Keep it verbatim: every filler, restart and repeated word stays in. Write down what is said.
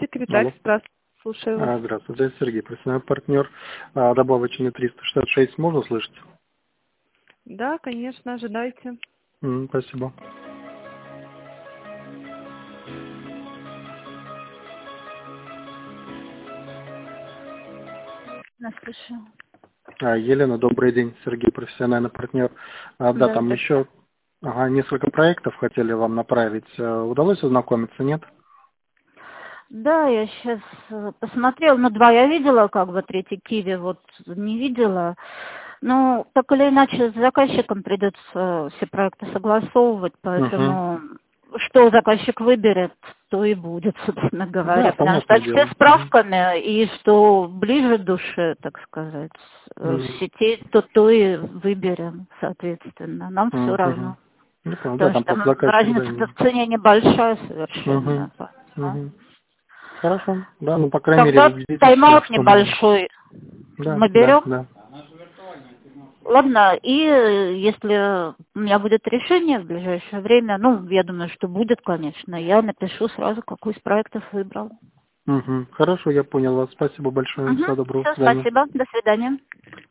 Секретарь, Алло. здравствуйте, слушаю вас. А, Здравствуйте, Сергей, профессиональный партнер. А, Добавочный триста шестьдесят шесть можно слышать? Да, конечно, ожидайте. М, Спасибо. Нас слышу. А, Елена, добрый день, Сергей, профессиональный партнер. А, Да, Да, там здравствуйте. еще ага, несколько проектов хотели вам направить. А, Удалось ознакомиться, нет? Да, я сейчас посмотрела, ну, два я видела, как бы, третий Киви вот не видела. Ну, так или иначе, с заказчиком придется все проекты согласовывать, Угу. поэтому что заказчик выберет, то и будет, собственно Да, говоря. Потому что понятное все дело. справками, и что ближе душе, так сказать, э, Угу. в сети, то то и выберем, соответственно. Нам все Угу. равно. Ну, понял, да, Потому там что просто там заказчик, да. разница в цене небольшая Угу. совершенно. Поэтому Угу. Хорошо, да, ну, по крайней мере, тогда убедитесь, что, тайм-аут что мы... небольшой Да, мы да, берем. да. Ладно, и э, если у меня будет решение в ближайшее время, ну, я думаю, что будет, конечно, я напишу сразу, какой из проектов выбрал. Угу. Хорошо, я понял вас. Спасибо большое. Угу. Всего доброго. До Все, свидания. спасибо. До свидания.